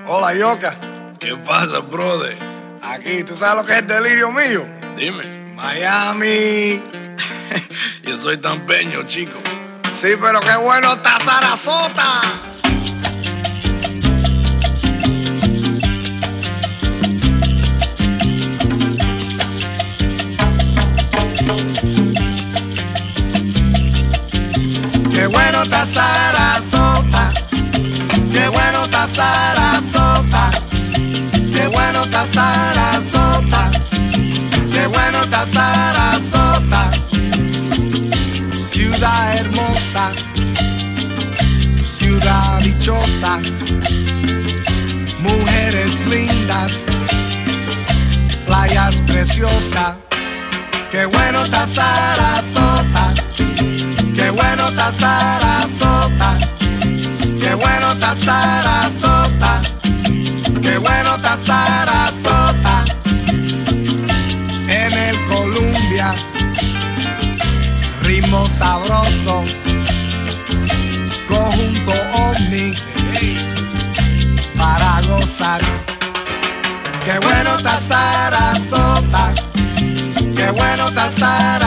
Hola, Yoka. ¿Qué pasa, brother? Aquí, ¿tú sabes lo que es el delirio mío? Dime. Miami. Yo soy tan peño, chico. Sí, pero qué bueno está Sarasota. Qué bueno está Sarasota. Qué bueno está Sarasota. Qué bueno está Sarasota. Qué bueno está Sarasota. Ciudad hermosa, ciudad dichosa, mujeres lindas, playas preciosas. Qué bueno está Sarasota. Qué bueno está Sarasota. Qué bueno está Sarasota. Qué bueno está Sarasota. En el Columbia, ritmo sabroso, conjunto Omni para gozar. Qué bueno está Sarasota. Qué bueno está Sarasota.